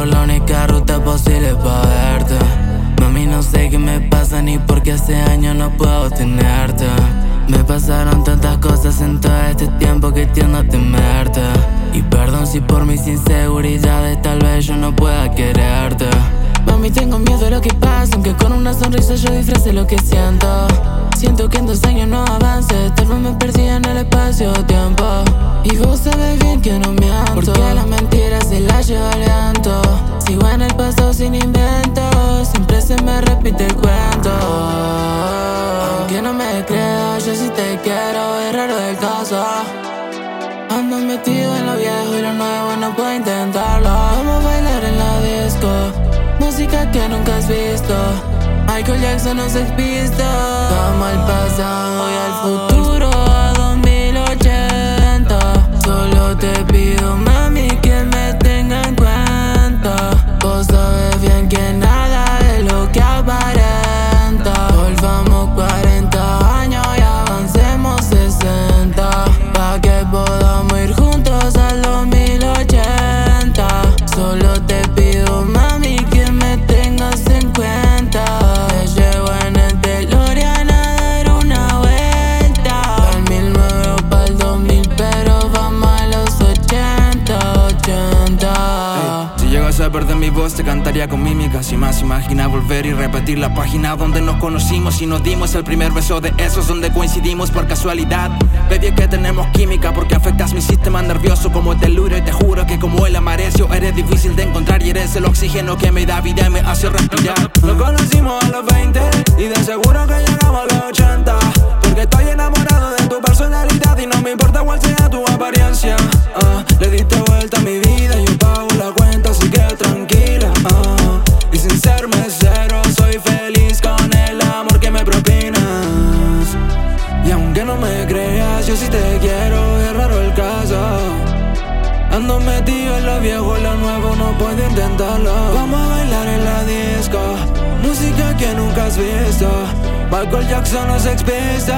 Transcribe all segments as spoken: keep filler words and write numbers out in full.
por la única ruta posible pa' verte. Mami, no sé qué me pasa ni porque hace años no puedo tenerte. Me pasaron tantas cosas en todo este tiempo que tiendo a temerte. Y perdón si por mis inseguridades tal vez yo no pueda quererte. Mami, tengo miedo a lo que pasa, aunque con una sonrisa yo disfrace lo que siento. Siento que en dos años no avance, tal vez me perdí en el espacio-tiempo. Y vos sabés bien que no miento, porque las mentiras se las lleva lento. Sigo en el pasado sin inventos, siempre se me repite el cuento. Aunque no me creas, yo sí te quiero, es raro el caso. Ando metido en lo viejo y lo nuevo no puedo intentarlo. Vamos a bailar en la disco, música que nunca has visto. Michael Jackson nos expisto. Vamos al pasado y al futuro, a dos mil ochenta. Solo te pido, mami, que me tenga en cuenta. Vos sabes bien que nada es lo que aparenta. Volvamos cuarenta años y avancemos sesenta, pa' que podamos ir juntos al dos mil ochenta. Solo te pido, mami, que me tengas en cuenta. Te llevo en el DeLorean a dar una vuelta. Pa'l mil nueve o pa'l dos mil, pero vamos a los ochenta, ochenta. Hey, si llegas a perder mi voz te cantaría con mímica. Si más imagina volver y repetir la página donde nos conocimos y nos dimos el primer beso, de esos donde coincidimos por casualidad. Baby, es que tenemos química porque afectas mi sistema nervioso como teluro. Y te juro que como el amarecio eres difícil de encontrar y eres el oxígeno que me da vida y me hace respirar. Nos conocimos a los veinte y de seguro que llegamos a los ochenta. Porque estoy enamorado de tu personalidad y no me importa cuál sea tu apariencia. uh, Le diste vuelta a mi vida y yo pago la cuenta, así que tranquila. uh, Y sin ser mesero soy feliz con el amor que me propinas. Y aunque no me creas, yo sí te quiero, es raro el caso. Ando metido en lo viejo, en lo nuevo no puedo intentarlo. Vamos a bailar en la disco, música que nunca has visto. Michael Jackson nos expisto.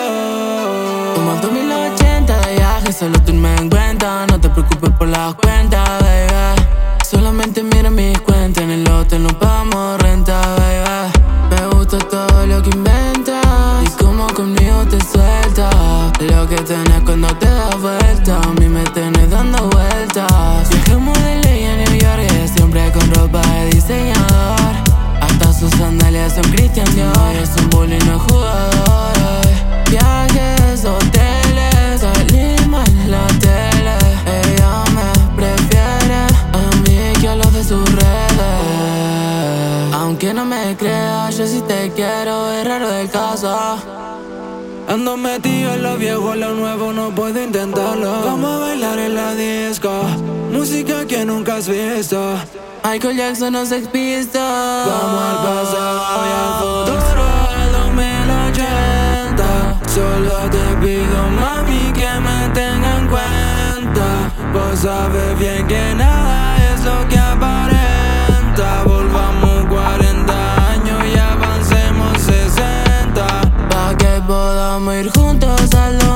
Como el dos mil ochenta de viaje, solo tenme en cuenta. No te preocupes por las cuentas, baby. Solamente mira mis cuentas, en el hotel no pagamos renta, baby. Me gusta todo lo que inventas y como conmigo te sueltas. Lo que tenés cuando te das vuelta, a mí me tenés dando vueltas. Viajamos de ley a New York, siempre con ropa de diseñador. Hasta sus sandalias son Christian Dior. Es un bully, no es jugador. Viajes, hoteles, salimos en la tele. Ella me prefiere a mí que a los de sus redes. Aunque no me creas, yo sí te quiero, es raro el caso. Ando metido en lo viejo, en lo nuevo no puedo intentarlo. Vamos a bailar en la disco, música que nunca has visto. Michael Jackson nos expisto. Vamos al pasado y al futuro, al dos mil ochenta. Solo te pido, mami, que me tenga en cuenta. Vos sabes bien que nada es lo que aparenta. Volvamos cuarenta años y avancemos sesenta, pa' que podamos ir juntos al